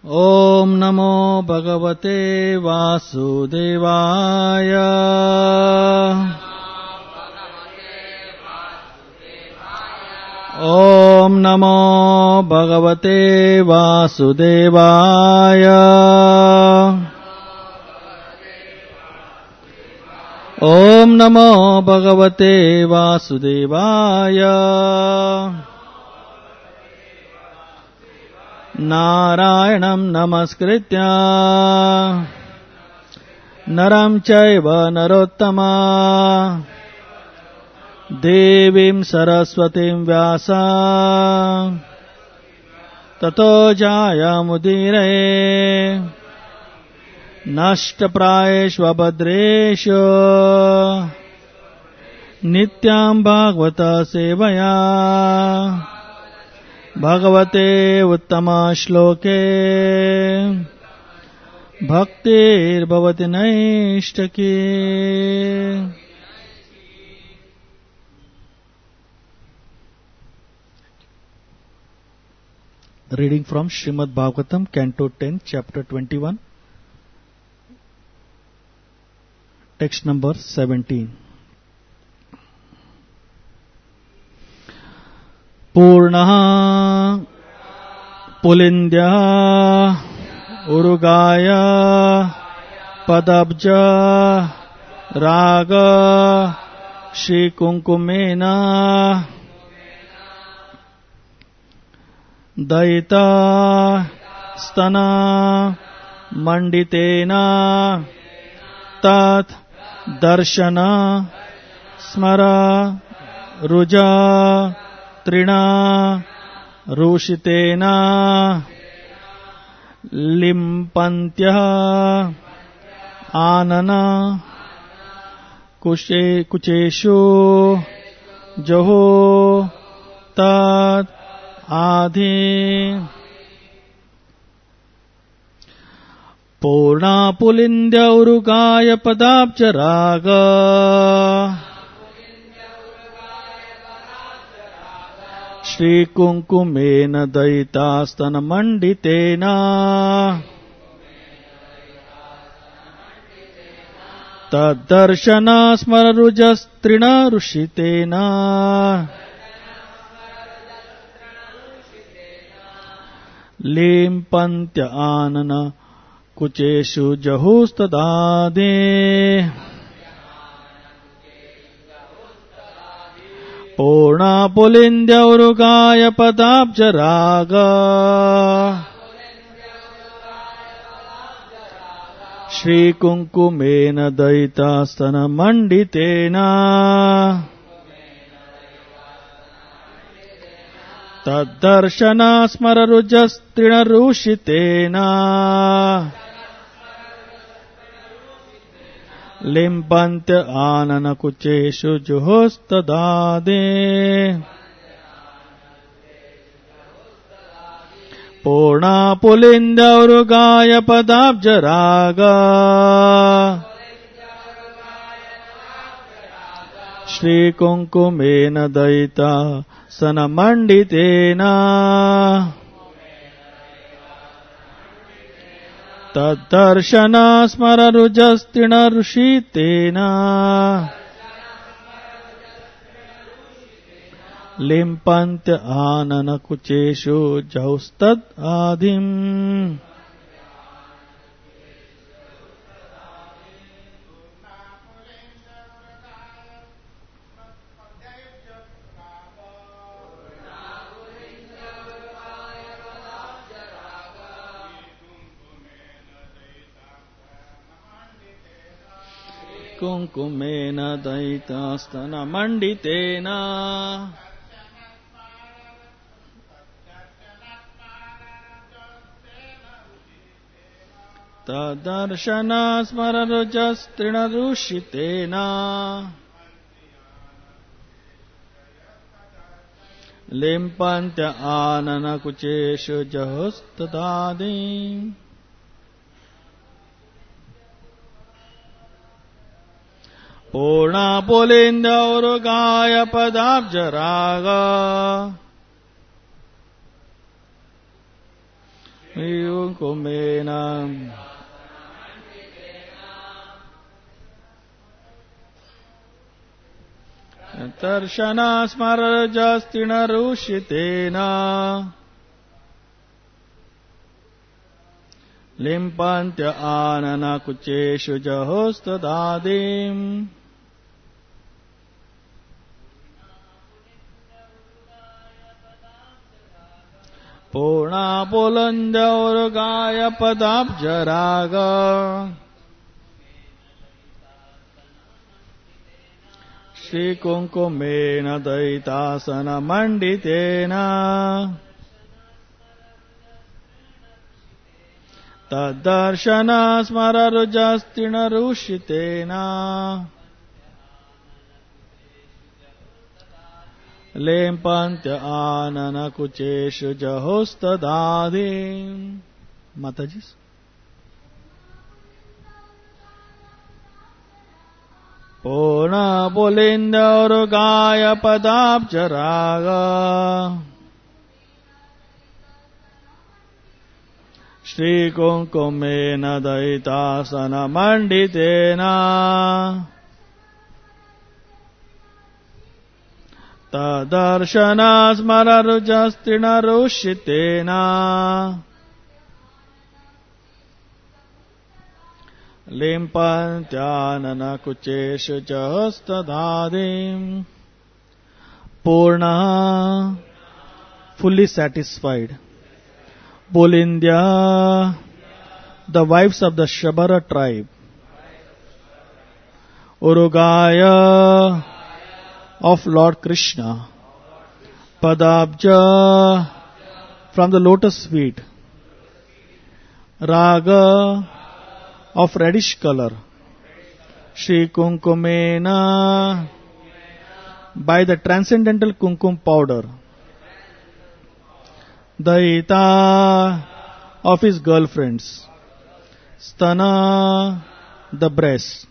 ॐ नमो भगवते वासुदेवाय। ॐ नमो भगवते वासुदेवाय। ॐ नमो भगवते वासुदेवाय। नारायणं नमस्कृत्य नरं चैव नरोत्तमं देवीं सरस्वतीं व्यासं ततो जायमुदीरये। नष्टप्रायेष्वभद्रेषु नित्यां भागवत सेवया भगवते उत्तम श्लोके भक्तिर्भवति नैष्ठिकी। Reading from Srimad Bhagavatam, Canto 10, Chapter 21, Text number 17. पूर्णः पुलिन्द्यः उरुगाय पदब्ज राग श्रीकुङ्कुमेन दयिता स्तन मण्डितेन तत् दर्शन स्मर रुजा तृणा रूषितेन लिम्पन्त्यः आनन कुचेषु जहो तत् आधि। पूर्णा पुलिन्द्य उरुगाय पदाब्ज राग श्रीकुङ्कुमेन दयिता स्तनमण्डितेन तद्दर्शन स्मररुजस्तृणरुषितेन लिम्पन्त्य आनन कुचेषु जहुस्तदादे। पूर्णा पुलिन्द्य उरुगाय पदाब्ज राग श्रीकुङ्कुमेन दयिता स्तनमण्डितेन तद्दर्शन स्मररुजस्तृणरूषितेन लिम्पन्त्य आनन कुचेषु जुहुस्तदादे। पूर्णा पुलिन्द्य उरुगाय पदाब्ज राग श्रीकुङ्कुमेन दयिता स्तनमण्डितेन तद्दर्शन स्मररुजस्तृणरुषितेन लिम्पन्त्य आनन कुचेषु जहुस्तदादिम्। कुङ्कुमेन दयिता स्तनमण्डितेन तद्दर्शन स्मररुजस्तृणरूषितेन लिम्पन्त्य आनन कुचेषु जहुस्तदादि। पूर्णा पुलिन्द्य उरुगाय पदाब्ज राग kumena darshana smarajastina rushitena limpantya anana kucheshu jahostadadim Purna Polanda Urgaya Padabjaraga Shri Kunkumena Daitasana Manditena Tadarshana Smararujastina Rushitena Lempantya anana kucheshu jahostadadim. Mataji's. Purna Pulinda Urgaya Padabjaraga Shri Kunkumena Daitasana Manditena Tadarshana smararujastina rushitena limpantyanana kucheshu jahostadadim. Purna, fully satisfied. Pulindya, the wives of the Shabara tribe. Urugaya, of Lord Krishna. Padabja, from the lotus feet. Raga, of reddish color. Shri Kunkumena, by the transcendental kumkum powder. Daita, of his girlfriends. Stana, the breast.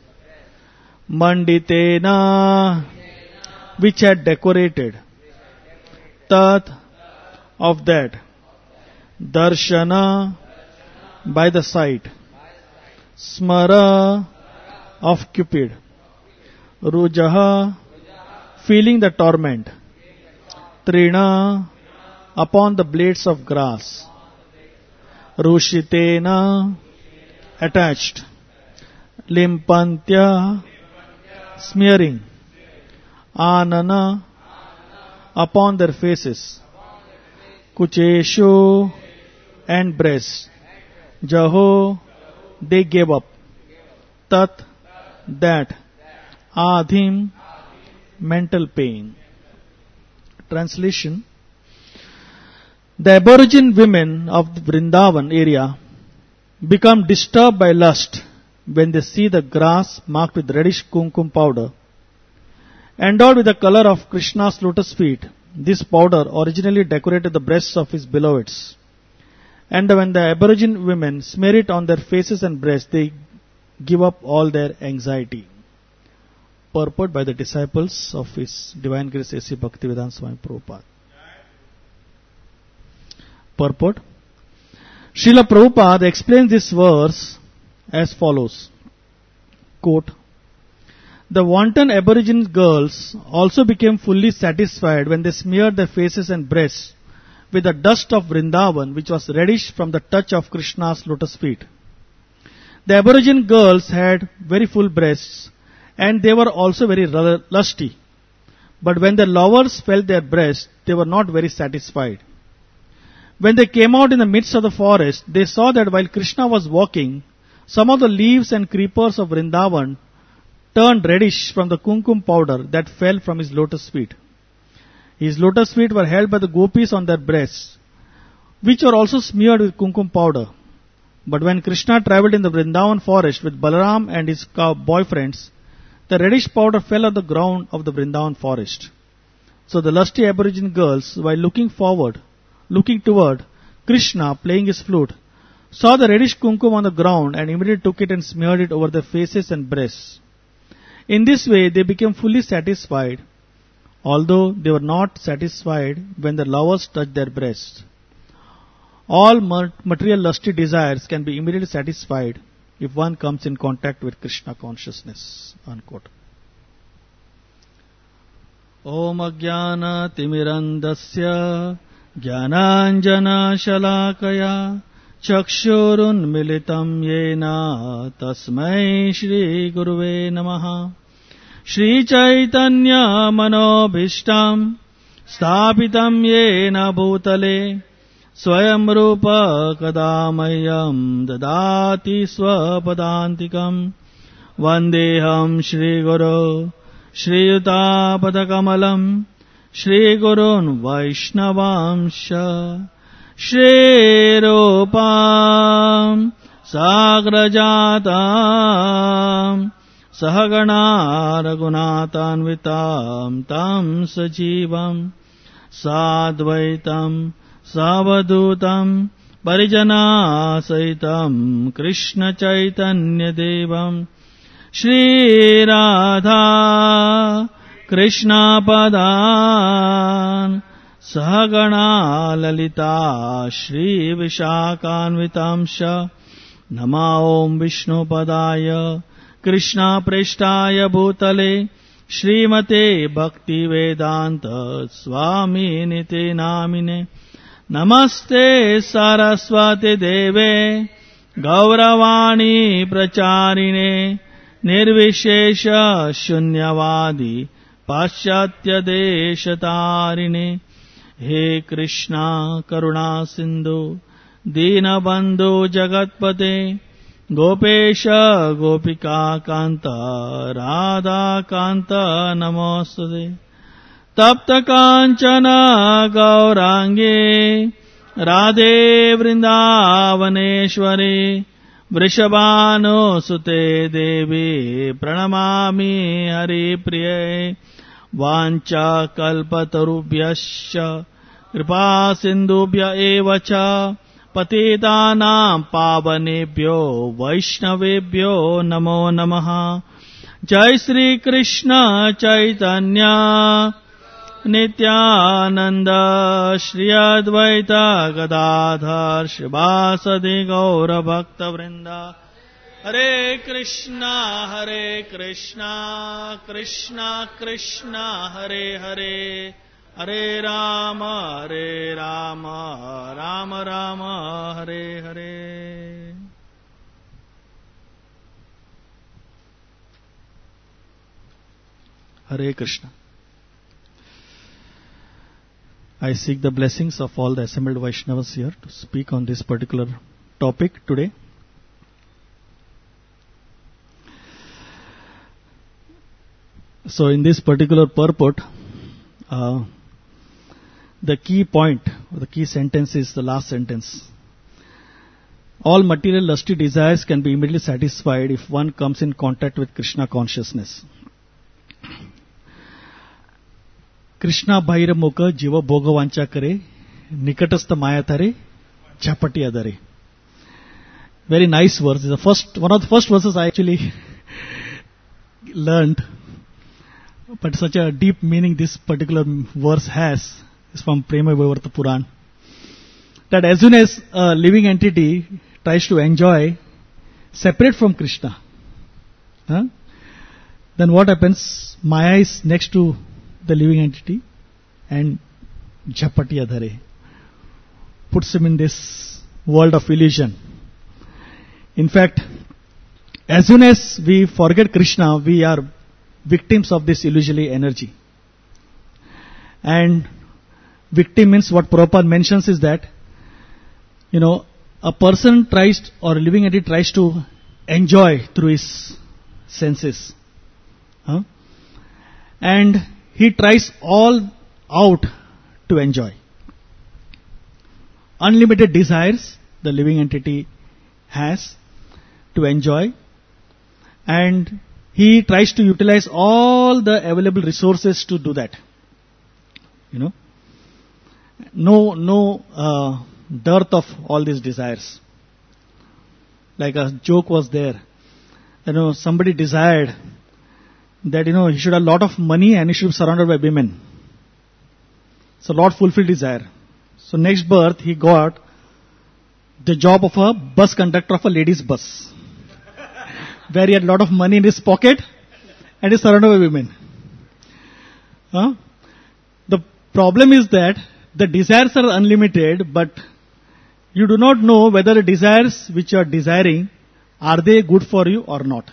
Manditena, which had decorated. Tat, of that. Darshana, by the sight. Smara, of Cupid. Rujaha, feeling the torment. Trina, upon the blades of grass. Rushitena, attached. Limpantya, smearing. Anana, upon their faces. Kucheshu, and breast. Jaho, they gave up. Tat, that. Adhim, mental pain. Translation. The Aborigine women of the Vrindavan area become disturbed by lust when they see the grass marked with reddish kumkum powder. Endowed with the color of Krishna's lotus feet, this powder originally decorated the breasts of his beloveds. And when the Aborigine women smear it on their faces and breasts, they give up all their anxiety. Purport by the disciples of His Divine Grace A.C. Bhaktivedanta Swami Prabhupada. Purport. Srila Prabhupada explains this verse as follows. Quote, the wanton Aborigine girls also became fully satisfied when they smeared their faces and breasts with the dust of Vrindavan, which was reddish from the touch of Krishna's lotus feet. The Aborigine girls had very full breasts, and they were also very lusty. But when their lovers felt their breasts, they were not very satisfied. When they came out in the midst of the forest, they saw that while Krishna was walking, some of the leaves and creepers of Vrindavan turned reddish from the kumkum powder that fell from his lotus feet. His lotus feet were held by the gopis on their breasts, which were also smeared with kumkum powder. But when Krishna travelled in the Vrindavan forest with Balaram and his boyfriends, the reddish powder fell on the ground of the Vrindavan forest. So the lusty Aborigine girls, while looking toward Krishna playing his flute, saw the reddish kumkum on the ground and immediately took it and smeared it over their faces and breasts. In this way, they became fully satisfied, although they were not satisfied when their lovers touched their breasts. All material lusty desires can be immediately satisfied if one comes in contact with Krishna consciousness. Unquote. Om Ajnana Timirandasya Jnananjana Shalakaya Chakshurunmilitam Yena Tasmai Shri Guruve Namaha. Shri Chaitanya Manobhishtam Sthapitam Yena Bhutale Swayam Rupa Kadamayam Dadati Swapadantikam Vandeham Shri Guru Shri Yuta Padakamalam Shri Gurun Vaishnavamsha Shri Rupam Sagrajatam Sahagana Raghunatanvitam Tam Sajivam Sadvaitam Savadutam Parijana Saitam Krishna Chaitanya Devam Shri Radha Krishna Padan Sahagana Lalita Shri Vishakhanvitamsha Nama Om Vishnu Padaya Krishna Preshtaya Bhutale Srimate Bhakti Vedanta Swami Nite Namine Namaste Saraswati Deve Gauravani Pracharine Nirvishesha Shunyavadi Paschatya Deshatarine He Krishna Karuna Sindhu Dinabandhu Jagatpate Gopesha Gopika Kanta Radha Kanta Namostade Tapta Kanchana Gaurangi Radhe Vrindavaneshwari Vrishabhanu Sute Devi Pranamami Hari Priye Vancha Kalpatarubhyasya Kripa Sindhubhya Evacha Patitanam Pavanebhyo Vaishnavebhyo Namo Namaha Jai Sri Krishna Chaitanya Nityananda Shri Advaita Gadadhar Shivasadi Gaura Bhakta Vrinda Hare Krishna Krishna Krishna Hare Hare Hare Rama Rama Rama Hare Hare. Hare Krishna. I seek the blessings of all the assembled Vaishnavas here to speak on this particular topic today. So in this particular purport, the key point or the key sentence is the last sentence. All material lusty desires can be immediately satisfied if one comes in contact with Krishna consciousness. Krishna Bhaira Mukha Jiva Bhoga Vancha Kare Nikatastha Maya Thare Chapati Adare. Very nice verse. It's one of the first verses I actually learned. But such a deep meaning this particular verse has is from Prema Vaivarta Puran. That as soon as a living entity tries to enjoy separate from Krishna, then what happens? Maya is next to the living entity and Jhapati Adhare puts him in this world of illusion. In fact, as soon as we forget Krishna, we are victims of this illusory energy. And victim means what Prabhupada mentions is that, a person tries or a living entity tries to enjoy through his senses. And he tries all out to enjoy. Unlimited desires the living entity has to enjoy, and he tries to utilize all the available resources to do that. No dearth of all these desires. Like a joke was there. Somebody desired that, he should have a lot of money and he should be surrounded by women. So Lord fulfilled desire. So next birth he got the job of a bus conductor of a ladies bus, where he had a lot of money in his pocket and is surrounded by women. The problem is that the desires are unlimited, but you do not know whether the desires which you are desiring, are they good for you or not.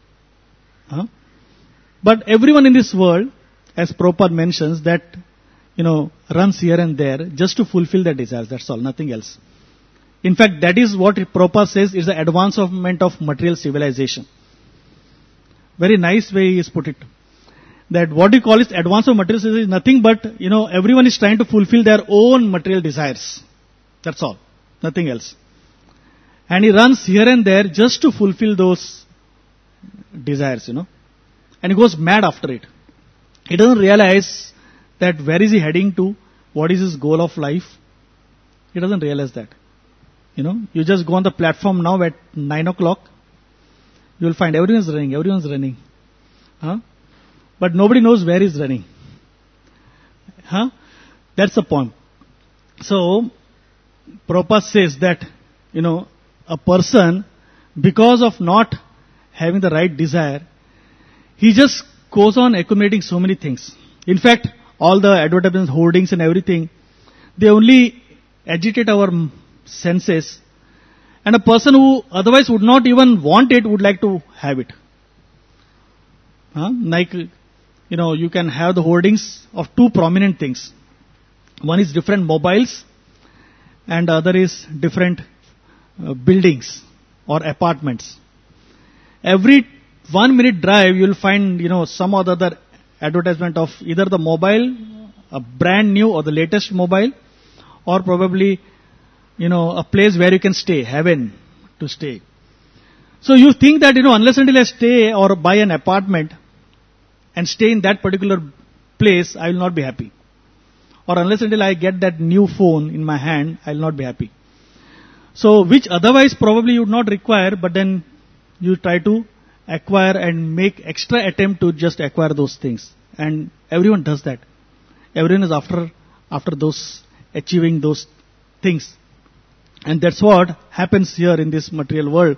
But everyone in this world, as Prabhupada mentions, that, runs here and there just to fulfill their desires. That's all, nothing else. In fact, that is what Prabhupada says is the advancement of material civilization. Very nice way he has put it. That what you call is advance of material civilization is nothing but, everyone is trying to fulfill their own material desires. That's all, nothing else. And he runs here and there just to fulfill those desires, And he goes mad after it. He doesn't realize that where is he heading to, what is his goal of life. He doesn't realize that. You just go on the platform now at 9 o'clock, you will find everyone's running. But nobody knows where he's running. That's the point. So, Prabhupada says that, a person, because of not having the right desire, he just goes on accumulating so many things. In fact, all the advertisements, hoardings and everything, they only agitate our senses. And a person who otherwise would not even want it would like to have it. Like, you can have the hoardings of two prominent things. One is different mobiles and the other is different buildings or apartments. Every 1 minute drive, you will find, some other advertisement of either the mobile, a brand new or the latest mobile, or probably, a place where you can stay, heaven to stay. So you think that, unless until I stay or buy an apartment and stay in that particular place, I will not be happy. Or unless until I get that new phone in my hand, I will not be happy. So, which otherwise probably you would not require, but then you try to acquire and make extra attempt to just acquire those things. And everyone does that. Everyone is after those, achieving those things. And that's what happens here in this material world.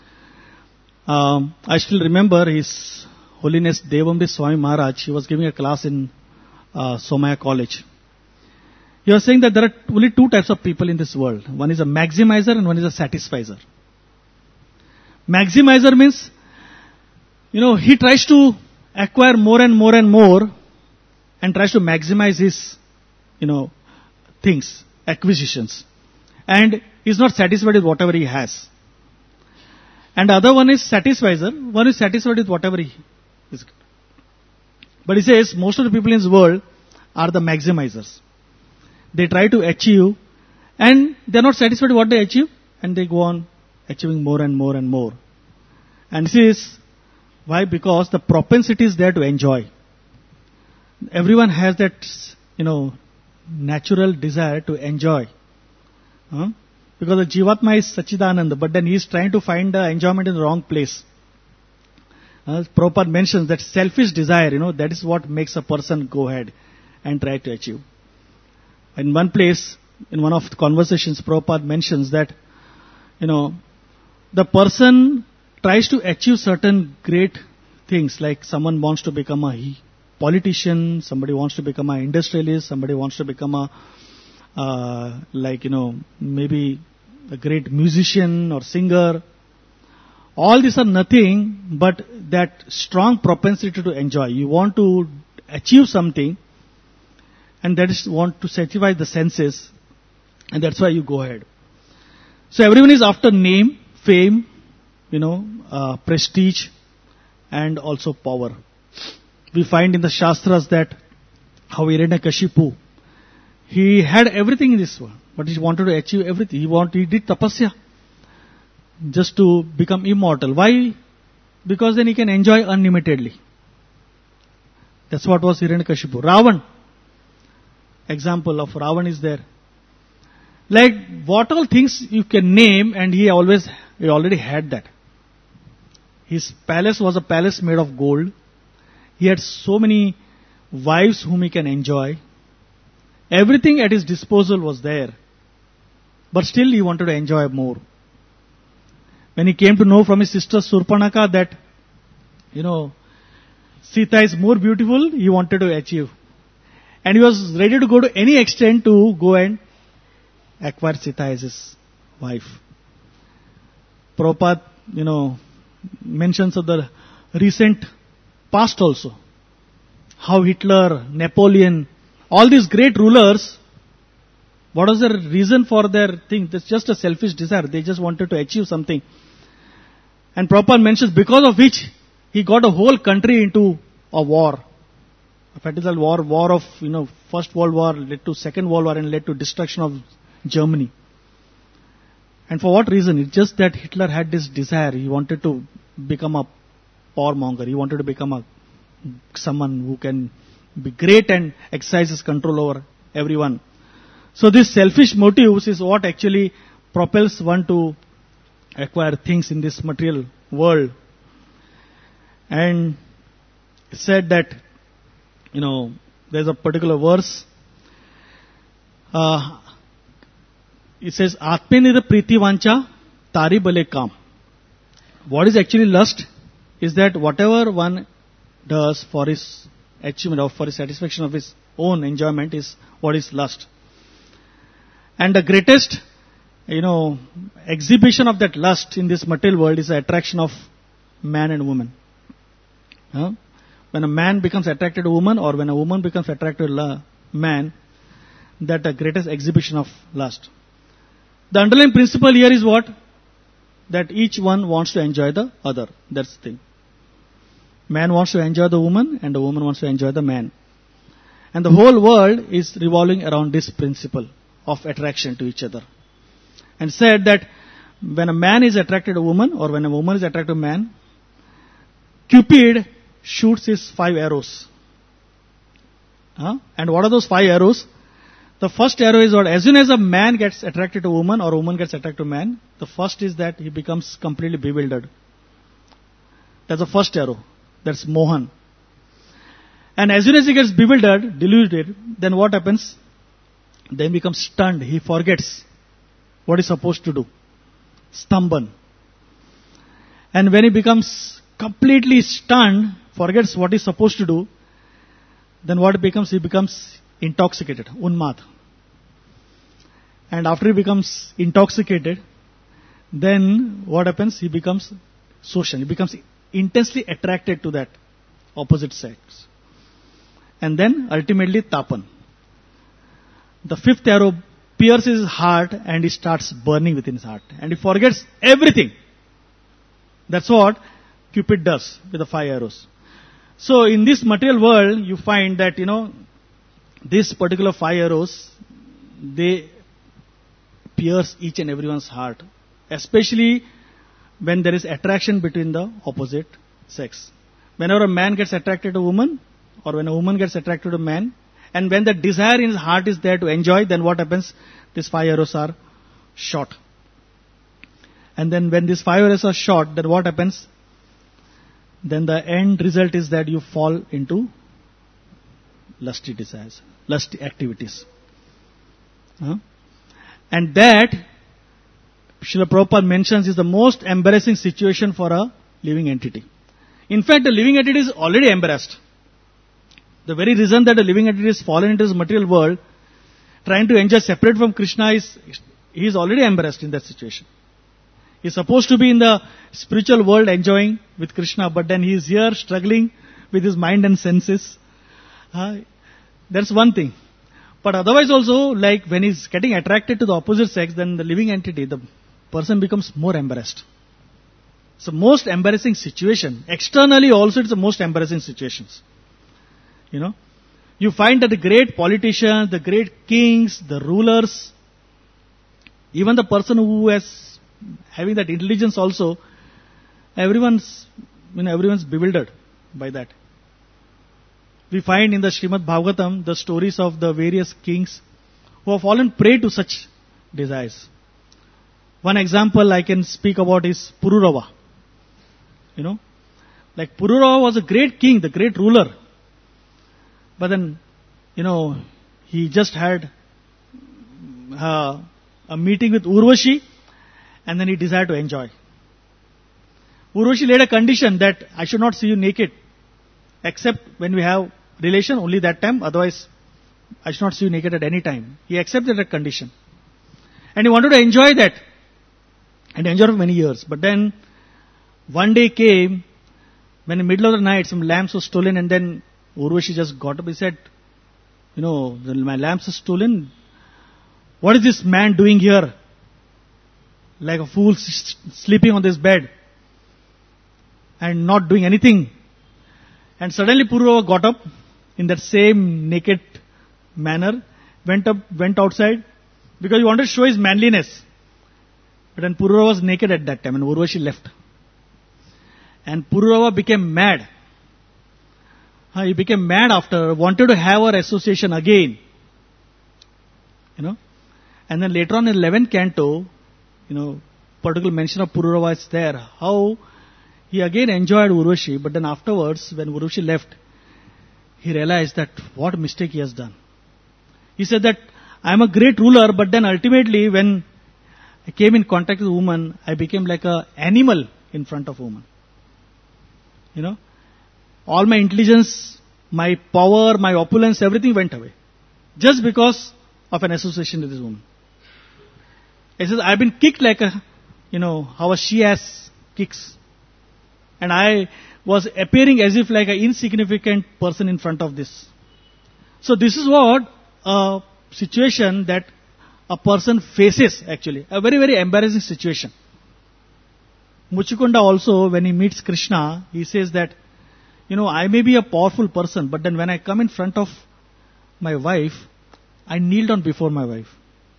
I still remember His Holiness Devamrit Swami Maharaj. He was giving a class in Somaya College. He was saying that there are only two types of people in this world. One is a maximizer and one is a satisfizer. Maximizer means, he tries to acquire more and more and more and tries to maximize his, things, acquisitions. And is not satisfied with whatever he has. And the other one is satisfizer. One is satisfied with whatever he is. But he says most of the people in this world are the maximizers. They try to achieve and they are not satisfied with what they achieve and they go on achieving more and more and more. And this is why? Because the propensity is there to enjoy. Everyone has that, natural desire to enjoy. Because the Jivatma is Sachidananda, but then he is trying to find the enjoyment in the wrong place. Prabhupada mentions that selfish desire, that is what makes a person go ahead and try to achieve. In one place, in one of the conversations, Prabhupada mentions that, the person tries to achieve certain great things, like someone wants to become a politician, somebody wants to become an industrialist, somebody wants to become a, maybe a great musician or singer. All these are nothing but that strong propensity to enjoy. You want to achieve something and that is want to satisfy the senses and that's why you go ahead. So everyone is after name, fame, prestige and also power. We find in the Shastras that how Hiranyakashipu, he had everything in this world, but he wanted to achieve everything. He did tapasya just to become immortal. Why? Because then he can enjoy unlimitedly. That's what was Hiranyakashipu. Ravan, example of Ravan is there. Like what all things you can name, and he already had that. His palace was a palace made of gold. He had so many wives whom he can enjoy. Everything at his disposal was there. but still he wanted to enjoy more. When he came to know from his sister Surpanaka that, Sita is more beautiful, he wanted to achieve. And he was ready to go to any extent to go and acquire Sita as his wife. Prabhupada, mentions of the recent past also. How Hitler, Napoleon, all these great rulers, what was the reason for their thing? It's just a selfish desire. They just wanted to achieve something. And Prabhupada mentions because of which he got a whole country into a war. A fatal war of, First World War led to Second World War and led to destruction of Germany. And for what reason? It's just that Hitler had this desire. He wanted to become a powermonger. He wanted to become someone who can be great and exercise his control over everyone. So this selfish motives is what actually propels one to acquire things in this material world. And it said that, there's a particular verse. It says, Atmenira priti vancha tari bale kam. What is actually lust is that whatever one does for his achievement or for his satisfaction of his own enjoyment is what is lust. And the greatest, exhibition of that lust in this material world is the attraction of man and woman. When a man becomes attracted to a woman or when a woman becomes attracted to a man, that the greatest exhibition of lust. The underlying principle here is what? That each one wants to enjoy the other. That's the thing. Man wants to enjoy the woman and the woman wants to enjoy the man. And the whole world is revolving around this principle of attraction to each other. And said that when a man is attracted to a woman or when a woman is attracted to a man, Cupid shoots his 5 arrows. And what are those 5 arrows? The first arrow is what? As soon as a man gets attracted to a woman or a woman gets attracted to a man, the first is that he becomes completely bewildered. That's the first arrow. That's Mohan. And as soon as he gets bewildered, deluded, then what happens? Then he becomes stunned. He forgets what he's supposed to do. Stamban. And when he becomes completely stunned, forgets what he's supposed to do, then what becomes? He becomes intoxicated, unmad. And after he becomes intoxicated, then what happens? He becomes social. He becomes intensely attracted to that opposite sex. And then ultimately tapan. The 5th arrow pierces his heart and he starts burning within his heart. And he forgets everything. That's what Cupid does with the 5 arrows. So in this material world, you find that, this particular 5 arrows, they pierce each and everyone's heart. Especially when there is attraction between the opposite sex. Whenever a man gets attracted to a woman, or when a woman gets attracted to a man, and when the desire in his heart is there to enjoy, then what happens? These 5 arrows are shot. And then when these 5 arrows are shot, then what happens? Then the end result is that you fall into lusty desires, lusty activities. And that, Srila Prabhupada mentions, is the most embarrassing situation for a living entity. In fact, the living entity is already embarrassed. The very reason that a living entity is fallen into this material world, trying to enjoy separate from Krishna, he is already embarrassed in that situation. He is supposed to be in the spiritual world enjoying with Krishna, but then he is here struggling with his mind and senses. That's one thing. But otherwise also, like when he's getting attracted to the opposite sex, then the living entity, the person becomes more embarrassed. It's the most embarrassing situation. Externally also it's the most embarrassing situations. You find that the great politicians, the great kings, the rulers, even the person who has having that intelligence also, everyone's bewildered by that. We find in the Srimad Bhagavatam the stories of the various kings who have fallen prey to such desires. One example I can speak about is Pururava. Like Pururava was a great king, the great ruler. But then, he just had a a meeting with Urvashi, and then he desired to enjoy. Urvashi laid a condition that I should not see you naked, except when we have relation, only that time, otherwise I should not see you naked at any time. He accepted that condition. And he wanted to enjoy that, and enjoy for many years. But then, one day came, when in the middle of the night, some lamps were stolen, and then Urvashi just got up. He said, my lamps are stolen. What is this man doing here? Like a fool sleeping on this bed and not doing anything. And suddenly Pururava got up in that same naked manner, went outside because he wanted to show his manliness. But then Pururava was naked at that time and Urvashi left. And Pururava became mad. He became mad after, wanted to have our association again. And then later on in 11th canto, particular mention of Pururava is there. How he again enjoyed Urvashi, but then afterwards, when Urvashi left, he realized that what mistake he has done. He said that I am a great ruler, but then ultimately when I came in contact with a woman, I became like an animal in front of a woman. All my intelligence, my power, my opulence, everything went away. Just because of an association with this woman. He says, I've been kicked like how a she-ass kicks. And I was appearing as if like an insignificant person in front of this. So this is what a situation that a person faces actually. A very, very embarrassing situation. Muchikunda also, when he meets Krishna, he says that, I may be a powerful person, but then when I come in front of my wife, I kneel down before my wife.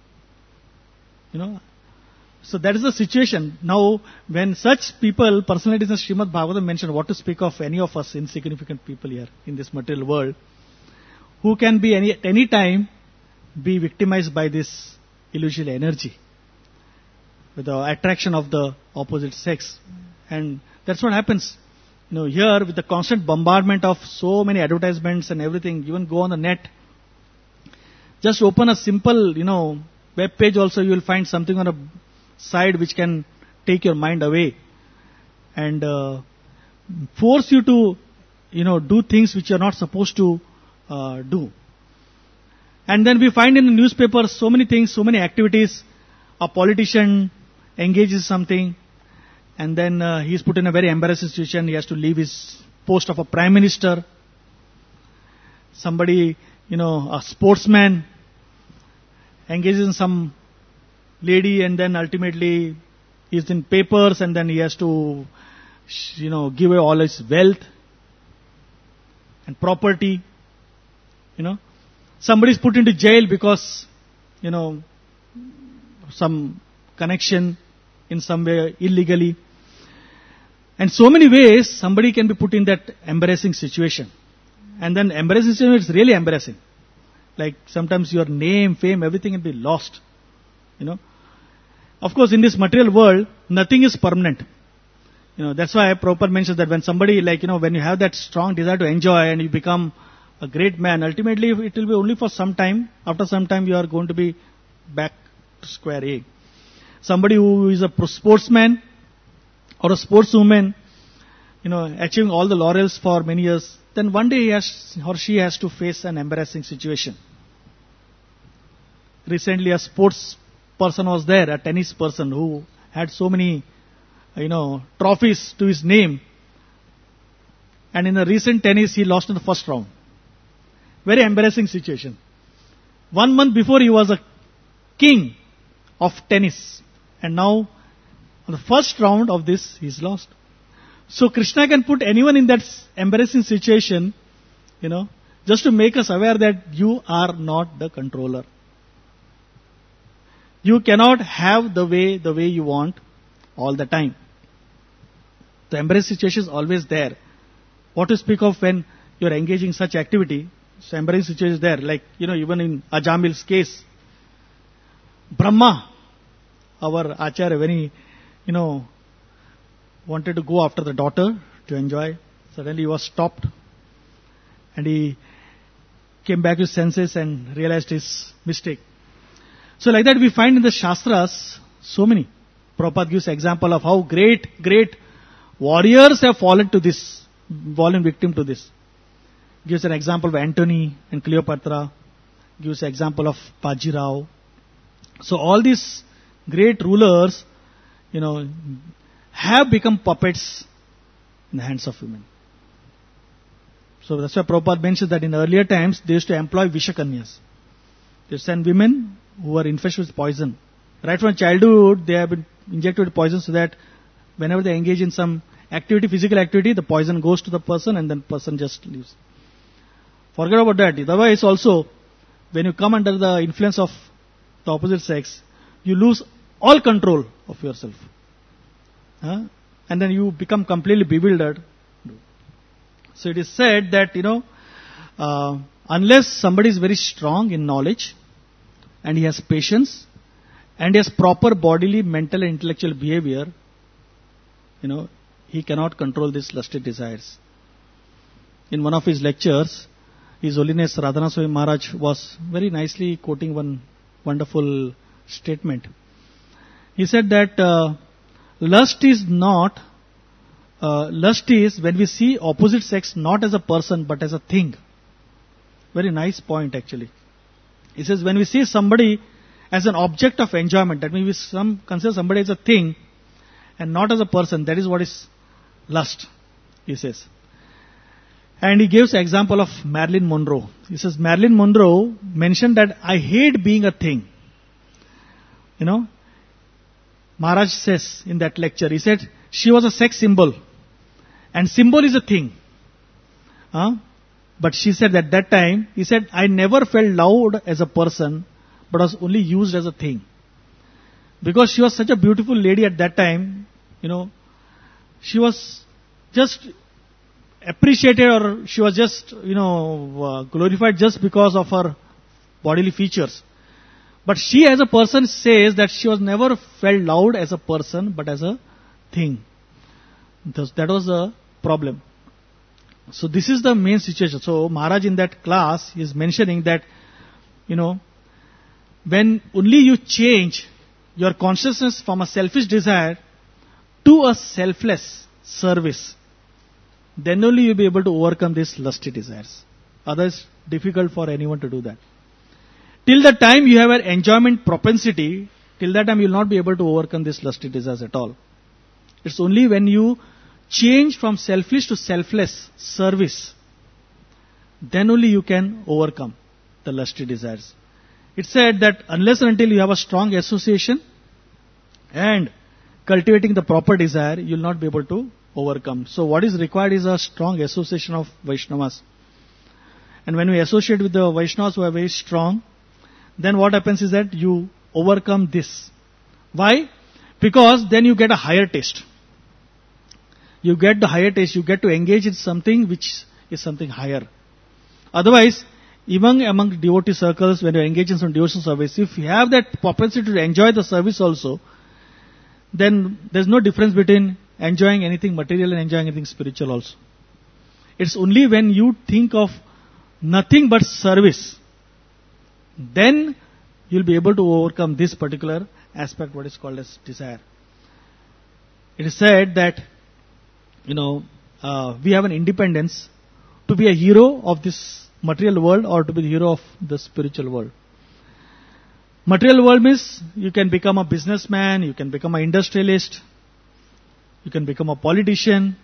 So that is the situation. Now, when such people, personalities in Srimad Bhagavatam mention what to speak of any of us insignificant people here in this material world, who can be at any time be victimized by this illusory energy, with the attraction of the opposite sex. And that's what happens. Here with the constant bombardment of so many advertisements and everything, even go on the net, just open a simple, web page also, you will find something on a side which can take your mind away and force you to, do things which you are not supposed to do. And then we find in the newspapers so many things, so many activities. A politician engages something and then he is put in a very embarrassing situation. He has to leave his post of a prime minister. Somebody, a sportsman engages in some lady and then ultimately he's in papers and then he has to, give away all his wealth and property. Somebody is put into jail because, some connection in some way illegally. And so many ways somebody can be put in that embarrassing situation. And then embarrassing situation is really embarrassing. Like sometimes your name, fame, everything will be lost. Of course, in this material world, nothing is permanent. That's why Prabhupada mentions that when somebody when you have that strong desire to enjoy and you become a great man, ultimately it will be only for some time. After some time you are going to be back to square A. Somebody who is a sportsman or a sportswoman, achieving all the laurels for many years, then one day he or she has to face an embarrassing situation. Recently a sports person was there, a tennis person who had so many, trophies to his name. And in the recent tennis, he lost in the first round. Very embarrassing situation. 1 month before he was a king of tennis. And now, on the first round of this, he's lost. So Krishna can put anyone in that embarrassing situation, just to make us aware that you are not the controller. You cannot have the way you want all the time. The embarrassing situation is always there. What to speak of when you are engaging in such activity? So embarrassing situation is there. Like, even in Ajamil's case, Brahma, our Acharya, when he, wanted to go after the daughter to enjoy, suddenly he was stopped. And he came back to his senses and realized his mistake. So like that we find in the Shastras so many. Prabhupada gives example of how great warriors have fallen victim to this. Gives an example of Antony and Cleopatra. Gives an example of Bajirao. So all these great rulers, have become puppets in the hands of women. So that's why Prabhupada mentions that in earlier times they used to employ Vishakanyas. They send women who are infested with poison. Right from childhood they have been injected with poison so that whenever they engage in some activity, physical activity, the poison goes to the person and then person just leaves. Forget about that. Otherwise also, when you come under the influence of the opposite sex, you lose all control of yourself. And then you become completely bewildered. So it is said that, unless somebody is very strong in knowledge, and he has patience, and he has proper bodily, mental and intellectual behavior, he cannot control these lusty desires. In one of his lectures, His Holiness Radhana Swami Maharaj was very nicely quoting one wonderful statement. He said that lust is when we see opposite sex not as a person but as a thing. Very nice point actually. He says when we see somebody as an object of enjoyment, that means we consider somebody as a thing and not as a person, that is what is lust, he says. And he gives example of Marilyn Monroe. He says Marilyn Monroe mentioned that I hate being a thing. Maharaj says in that lecture, he said she was a sex symbol and symbol is a thing. But she said at that time, he said, I never felt loved as a person but was only used as a thing. Because she was such a beautiful lady at that time, she was just appreciated or she was just, glorified just because of her bodily features. But she as a person says that she was never felt loved as a person but as a thing. That was the problem. So this is the main situation. So Maharaj in that class is mentioning that, when only you change your consciousness from a selfish desire to a selfless service, then only you'll be able to overcome these lusty desires. Otherwise, difficult for anyone to do that. Till the time you have an enjoyment propensity, till that time you will not be able to overcome these lusty desires at all. It's only when you change from selfish to selfless service, then only you can overcome the lusty desires. It said that unless and until you have a strong association and cultivating the proper desire, you will not be able to overcome. So what is required is a strong association of Vaishnavas. And when we associate with the Vaishnavas who are very strong, then what happens is that you overcome this. Why? Because then you get a higher taste. You get the higher taste, you get to engage in something which is something higher. Otherwise, even among devotee circles, when you engage in some devotional service, if you have that propensity to enjoy the service also, then there's no difference between enjoying anything material and enjoying anything spiritual also. It's only when you think of nothing but service, then you'll be able to overcome this particular aspect, what is called as desire. It is said that, we have an independence to be a hero of this material world or to be the hero of the spiritual world. Material world means you can become a businessman, you can become an industrialist, you can become a politician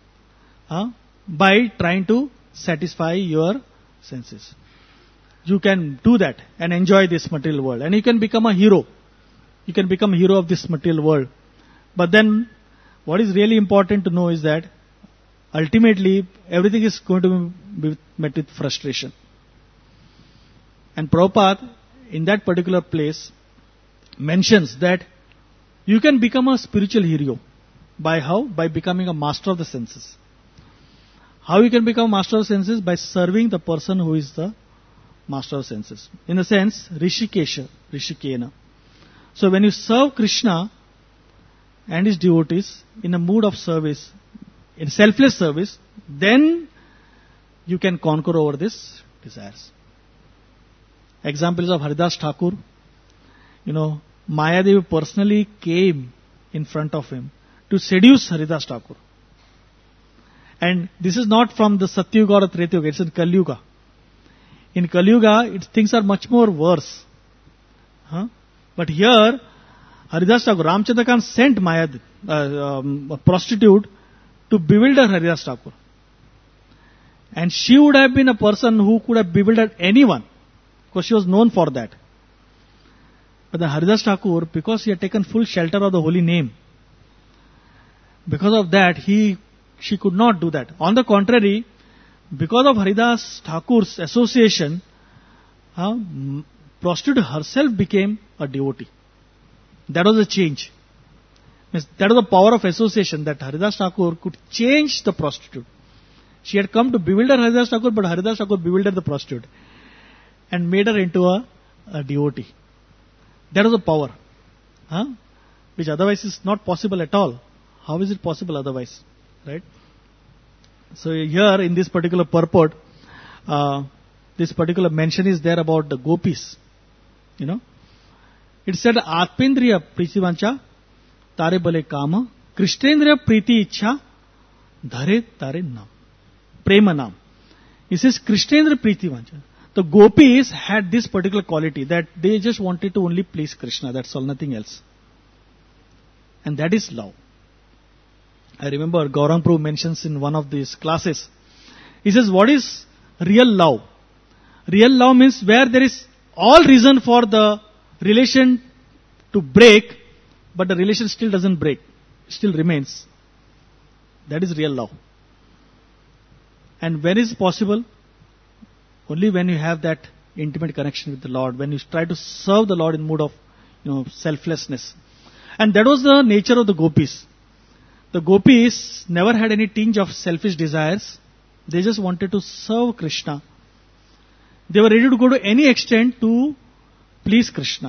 by trying to satisfy your senses. You can do that and enjoy this material world. And you can become a hero. You can become a hero of this material world. But then what is really important to know is that ultimately everything is going to be met with frustration. And Prabhupada in that particular place mentions that you can become a spiritual hero. By how? By becoming a master of the senses. How you can become a master of the senses? By serving the person who is the master of senses. In a sense, Rishikena. So when you serve Krishna and his devotees in a mood of service, in selfless service, then you can conquer over these desires. Examples of Haridas Thakur Mayadevi personally came in front of him to seduce Haridas Thakur. And this is not from the Satyuga or Treta Yuga, it's in Kali Yuga. In Kali Yuga, things are much more worse. But here, Haridas Thakur, Ramchandra Khan sent a prostitute to bewilder Haridas Thakur. And she would have been a person who could have bewildered anyone, because she was known for that. But the Haridas Thakur, because he had taken full shelter of the holy name, because of that, she could not do that. On the contrary, because of Haridas Thakur's association, prostitute herself became a devotee. That was a change. That was the power of association, that Haridas Thakur could change the prostitute. She had come to bewilder Haridas Thakur, but Haridas Thakur bewildered the prostitute and made her into a devotee. That was the power, which otherwise is not possible at all. How is it possible otherwise? Right? So here in this particular purport, this particular mention is there about the gopis. It said, Atmendriya pritivancha tare bale kama, Krishnendriya priti ichha dhare tare nam. Prema nam. It says Krishnendriya pritivancha. The gopis had this particular quality, that they just wanted to only please Krishna, that's all, nothing else. And that is love. I remember Gaurang Prabhu mentions in one of these classes, he says, what is real love? Real love means where there is all reason for the relation to break, but the relation still doesn't break, still remains. That is real love. And when is it possible? Only when you have that intimate connection with the Lord, when you try to serve the Lord in mood of selflessness. And that was the nature of the gopis. The gopis never had any tinge of selfish desires. They just wanted to serve Krishna. They were ready to go to any extent to please Krishna.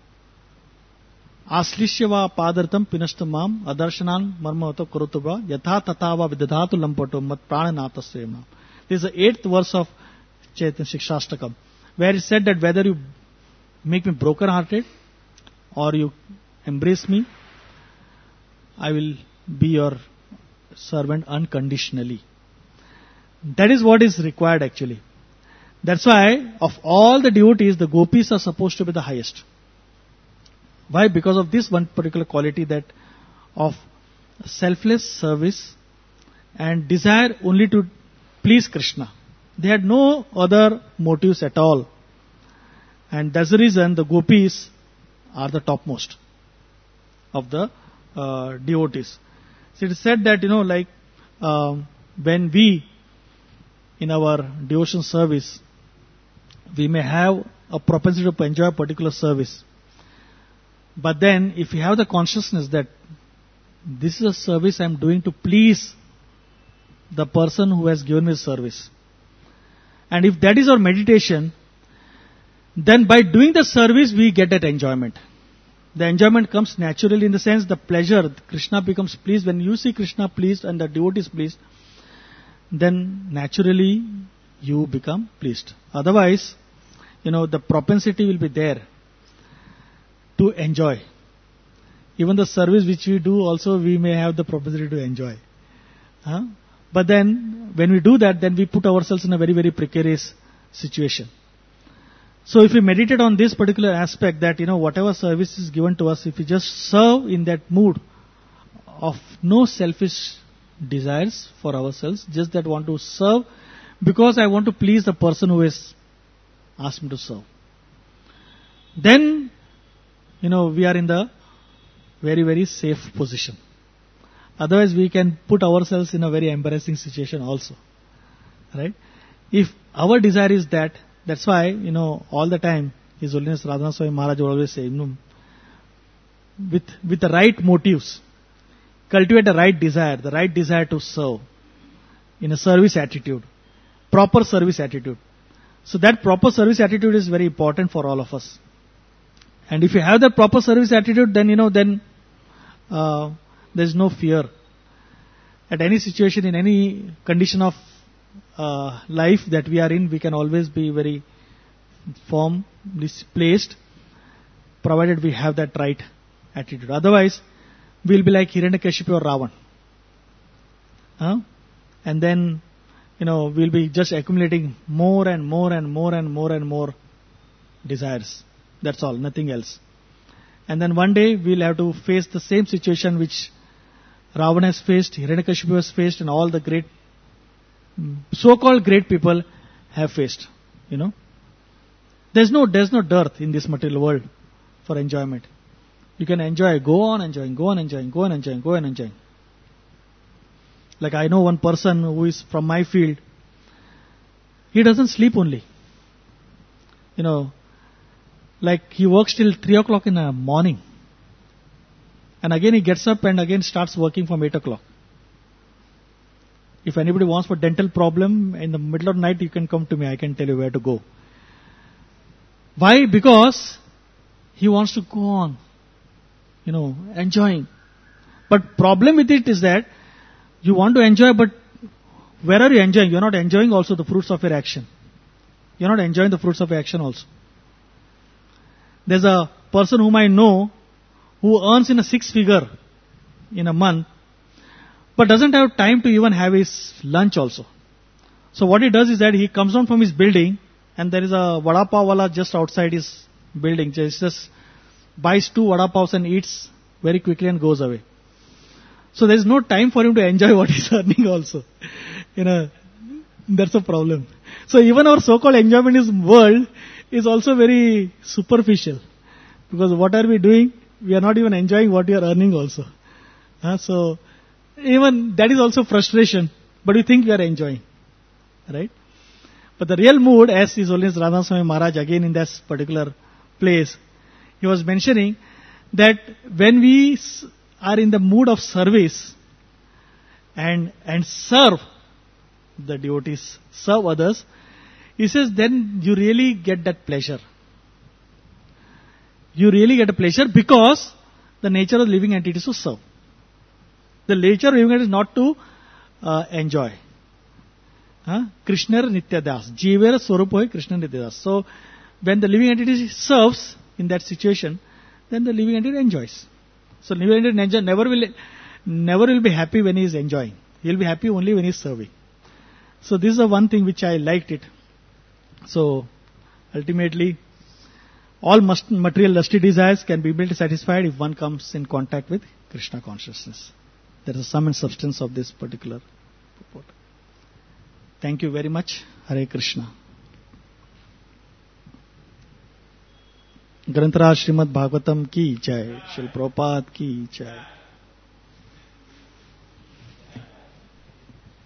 Aslishyava padartam pinashtamam adarshanan marmavato karutubha yatha tatava vidadhatu lampato mat prananata svemna. This is the 8th verse of Chaitanya Shikshashtakam, where it said that whether you make me broken hearted or you embrace me, I will be your servant unconditionally. That is what is required actually. That's why of all the devotees, the gopis are supposed to be the highest. Why? Because of this one particular quality, that of selfless service and desire only to please Krishna. They had no other motives at all. And that's the reason the gopis are the topmost of the devotees. So it is said that, when we, in our devotion service, we may have a propensity to enjoy a particular service. But then, if we have the consciousness that this is a service I am doing to please the person who has given me the service, and if that is our meditation, then by doing the service we get that enjoyment. The enjoyment comes naturally, in the sense the pleasure. Krishna becomes pleased. When you see Krishna pleased and the devotee is pleased, then naturally you become pleased. Otherwise, the propensity will be there to enjoy. Even the service which we do also, we may have the propensity to enjoy. But then, when we do that, then we put ourselves in a very, very precarious situation. So if we meditate on this particular aspect, that, whatever service is given to us, if we just serve in that mood of no selfish desires for ourselves, just that want to serve because I want to please the person who has asked me to serve, then, we are in the very, very safe position. Otherwise, we can put ourselves in a very embarrassing situation also. Right? If our desire is that, that's why, all the time, His Holiness Radhanath Swami Maharaj would always say, with the right motives, cultivate the right desire to serve, in a service attitude, proper service attitude. So that proper service attitude is very important for all of us. And if you have the proper service attitude, then, there's no fear. At any situation, in any condition of life that we are in, we can always be very firm, placed, provided we have that right attitude. Otherwise, we'll be like Hiranyakashipu or Ravan. And then, we'll be just accumulating more and more and more and more and more desires. That's all, nothing else. And then one day we'll have to face the same situation which Ravan has faced, Hiranyakashipu has faced, and all the great, so-called great people have faced. There's no dearth in this material world for enjoyment. You can enjoy, go on enjoying. Like I know one person who is from my field. He doesn't sleep only. Like he works till 3 o'clock in the morning. And again he gets up and again starts working from 8 o'clock. If anybody wants for dental problem in the middle of the night, you can come to me. I can tell you where to go. Why? Because he wants to go on, enjoying. But problem with it is that you want to enjoy, but where are you enjoying? You're not enjoying also the fruits of your action. You're not enjoying the fruits of your action also. There's a person whom I know who earns in a 6-figure in a month, but doesn't have time to even have his lunch also. So what he does is that he comes down from his building and there is a vada pav wala just outside his building. Just buys 2 vada pavs and eats very quickly and goes away. So there is no time for him to enjoy what he's earning also. That's a problem. So even our so-called enjoyment in this world is also very superficial. Because what are we doing? We are not even enjoying what we are earning also. So even that is also frustration. But we think we are enjoying. Right? But the real mood, as His Holiness Radha Swami Maharaj again in this particular place, he was mentioning that when we are in the mood of service and serve the devotees, serve others, he says then you really get that pleasure. You really get a pleasure because the nature of the living entity is to serve. The nature of living entity is not to enjoy. Krishna Nityadas. Jivera Swarupoy Krishna Nityadas. So, when the living entity serves in that situation, then the living entity enjoys. So, living entity never will be happy when he is enjoying. He will be happy only when he is serving. So, this is the one thing which I liked it. So, ultimately, all material lusty desires can be able to satisfied if one comes in contact with Krishna consciousness. That is the sum and substance of this particular purport. Thank you very much. Hare Krishna. ग्रंथराज Shrimad Bhagavatam की जय, श्रील प्रभुपाद की जय.